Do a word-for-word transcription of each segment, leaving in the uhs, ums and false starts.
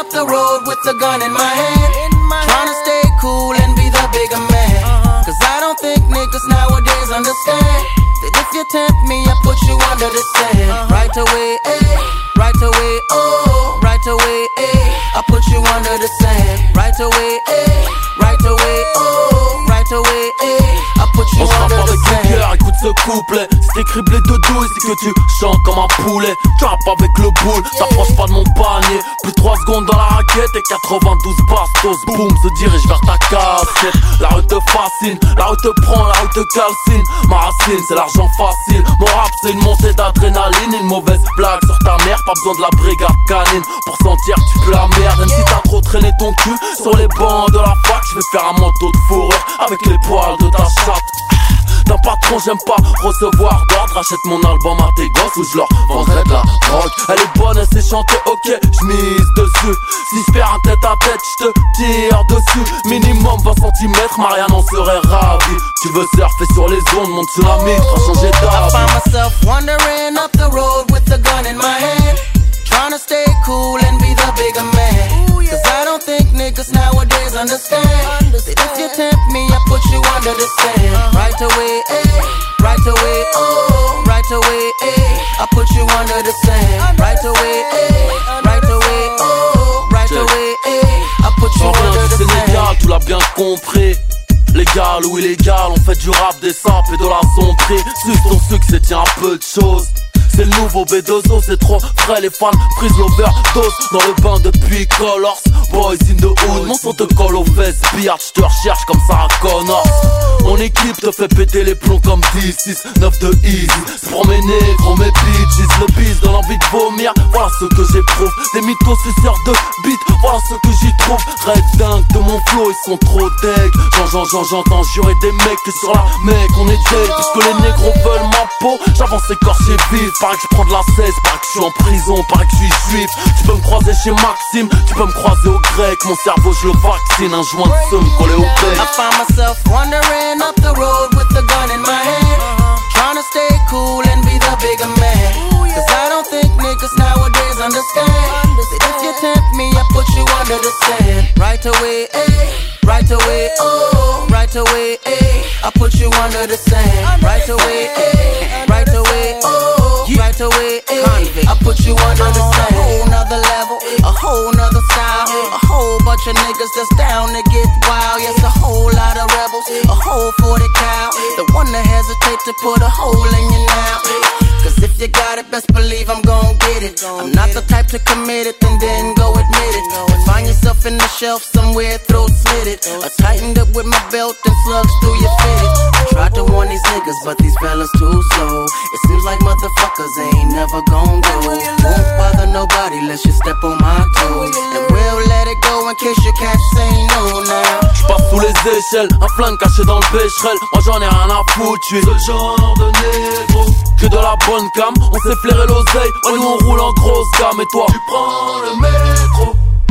up the road with a gun in my hand. Trying to stay cool and be the bigger man. Cause I don't think niggas nowadays understand that if you tempt me, I put you under the sand. Right away, eh, right away, oh, right away, eh, I put you under the sand. Right away, eh, right away, oh, right away, eh, I put you under the sand. Cœur, écoute ce couplet, c'est criblé de douze, c'est que tu chantes comme un poulet. Tu rappes avec le boule, t'approches pas de mon panier. Plus de trois secondes dans la raquette et quatre-vingt-douze bastos. Boum, se dirige vers ta casquette. La rue te fascine, la rue te prend, la rue te calcine. Ma racine, c'est l'argent facile. Mon rap, c'est une montée d'adrénaline. Une mauvaise blague sur ta mère, pas besoin de la brigade canine pour sentir que tu peux la merde. Même si t'as trop traîné ton cul sur les bancs de la fac, je vais faire un manteau de fourrure avec les poils de ta chatte. D'un patron j'aime pas recevoir d'ordre. Achète mon album à tes gosses ou je leur vendrai de la drogue. Elle est bonne, elle sait chanter, ok, j'mise dessus. Si j'perds un tête à tête, j'te tire dessus. Minimum vingt centimètres, Marianne en serait ravie. Tu veux surfer sur les ondes, mon tsunami fera changer I d'avis. find myself wandering up the road with a gun in my hand. Trying to stay cool and be the bigger man. Cause I don't think niggas nowadays understand that if you tempt me, I put you under the sand. Right away, eh, right away, oh, right away, eh, I put you under the sand. Right away, eh, right away, oh, right away, eh, I put you Sans rien under du the Sénégal, sand. tu l'as bien compris. Légal ou illégal, on fait du rap, des sapes et de la sombrerie. Suce ton succès, tiens un peu de choses. C'est le nouveau B deux O, c'est trop frais, les fans prise l'overdose. Dans le bain depuis Colors, boys in the hood. Mon son te colle aux fesses, billard, j'te recherche comme Sarah Connor. Mon équipe te fait péter les plombs comme dix, six, neuf de easy. C'est pour mes négros, mes bitches, le bis donne envie de vomir. Voilà ce que j'éprouve, des mythos suceurs de beat. Voilà ce que j'y trouve, red dingue de mon flow, ils sont trop deg. J'en, j'en, j'en, j'entends jurer des mecs que sur la mec on est dead. Puisque les négros veulent ma peau, j'avance écorché vif. Pareil que je prends de la cesse, pareil que je suis en prison, pareil que je suis juif. Tu peux me croiser chez Maxime, tu peux me croiser au grec. Mon cerveau je le vaccine, un joint de seum collé au bec. I find myself wandering up the road with a gun in my hand. Trying to stay cool and be the bigger man. Cause I don't think niggas nowadays understand that if you tempt me, I put you under the sand. Right away, eh, right away, oh, right away, eh, I put you under the sand. Right away, eh, right away, oh, right away, eh, I put you under the sand. A whole nother level, a whole nother style. A whole bunch of niggas that's down to get wild. Yes, a whole lot of rebels, a whole forty cal. The one that hesitate to put a hole in you now. Cause if you got it, best believe I'm gon' get it. I'm not the type to commit it and then go admit it. And find yourself in the shelf somewhere, throat slit it. I tightened up with my belt and slugs through your fitted. I tried to warn these niggas, but these fellas too slow. It seems like motherfuckers ain't never gon' go. Won't bother nobody unless you step on my toes. And we'll let it go in case you catch say no now. J'passe sous les échelles, un flingue caché dans le bécherel. Moi j'en ai rien à foutre, j'suis ce genre de négro. Que de la bonne cam, on s'est flairé l'oseille. Ouais, nous on roule en grosse gamme et toi tu prends le métro.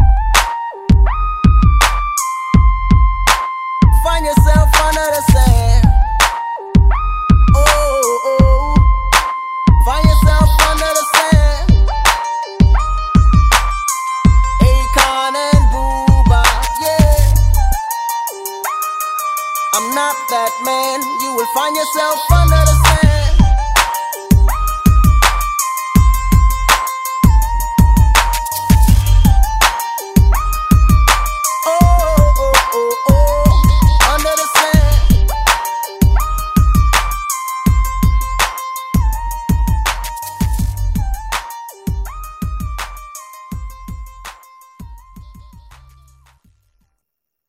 Find yourself under the sand. Oh, oh. Find yourself under the sand. Akon and Booba, yeah. I'm not that man. You will find yourself under